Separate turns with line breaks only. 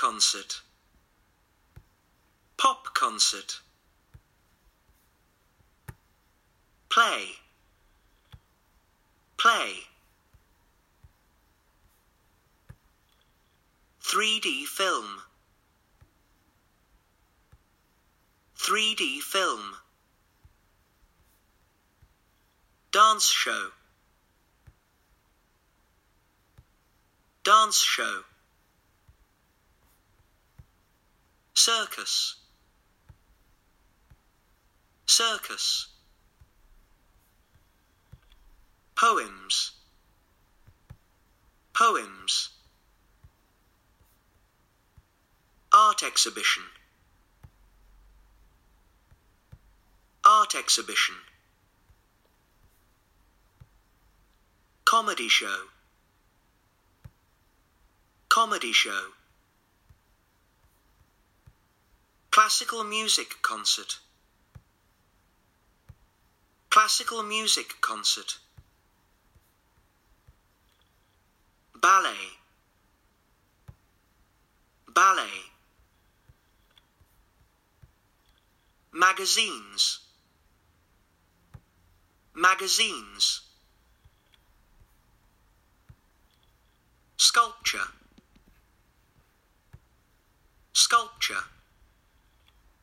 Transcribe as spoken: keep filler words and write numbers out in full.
concert. Pop concert. Play. Play. three D film. three D film. Dance show. Dance show. Circus. Circus. Poems. Poems. Art exhibition. Art exhibition. Comedy show. Comedy show. Classical music concert. Classical music concert. Ballet. Ballet. Magazines. Magazines. Sculpture. Sculpture.